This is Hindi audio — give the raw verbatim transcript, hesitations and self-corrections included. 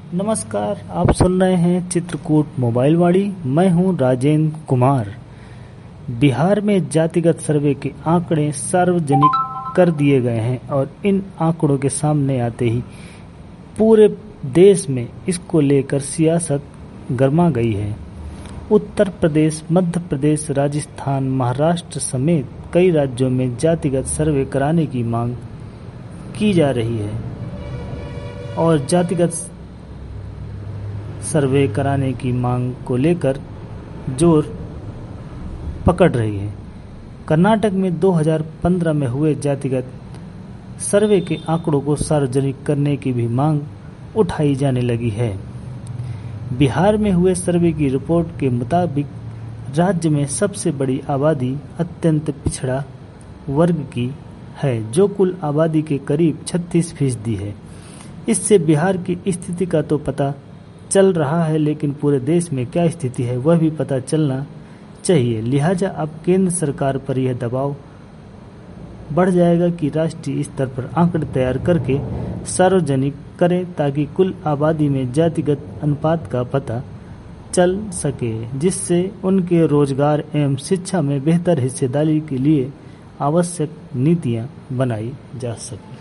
नमस्कार, आप सुन रहे हैं चित्रकूट मोबाइल वाणी। मैं हूं राजेंद्र कुमार। बिहार में जातिगत सर्वे के आंकड़े सार्वजनिक कर दिए गए हैं और इन आंकड़ों के सामने आते ही पूरे देश में इसको लेकर सियासत गर्मा गई है। उत्तर प्रदेश, मध्य प्रदेश, राजस्थान, महाराष्ट्र समेत कई राज्यों में जातिगत सर्वे कराने की मांग की जा रही है और जातिगत सर्वे कराने की मांग को लेकर जोर पकड़ रही है। कर्नाटक में दो हज़ार पंद्रह में हुए जातिगत सर्वे के आंकड़ों को सार्वजनिक करने की भी मांग उठाई जाने लगी है। बिहार में हुए सर्वे की रिपोर्ट के मुताबिक राज्य में सबसे बड़ी आबादी अत्यंत पिछड़ा वर्ग की है, जो कुल आबादी के करीब छत्तीस फीसदी है। इससे बिहार की स्थिति का तो पता चल रहा है, लेकिन पूरे देश में क्या स्थिति है वह भी पता चलना चाहिए। लिहाजा अब केंद्र सरकार पर यह दबाव बढ़ जाएगा कि राष्ट्रीय स्तर पर आंकड़े तैयार करके सार्वजनिक करें ताकि कुल आबादी में जातिगत अनुपात का पता चल सके, जिससे उनके रोजगार एवं शिक्षा में बेहतर हिस्सेदारी के लिए आवश्यक नीतियां बनाई जा सकें।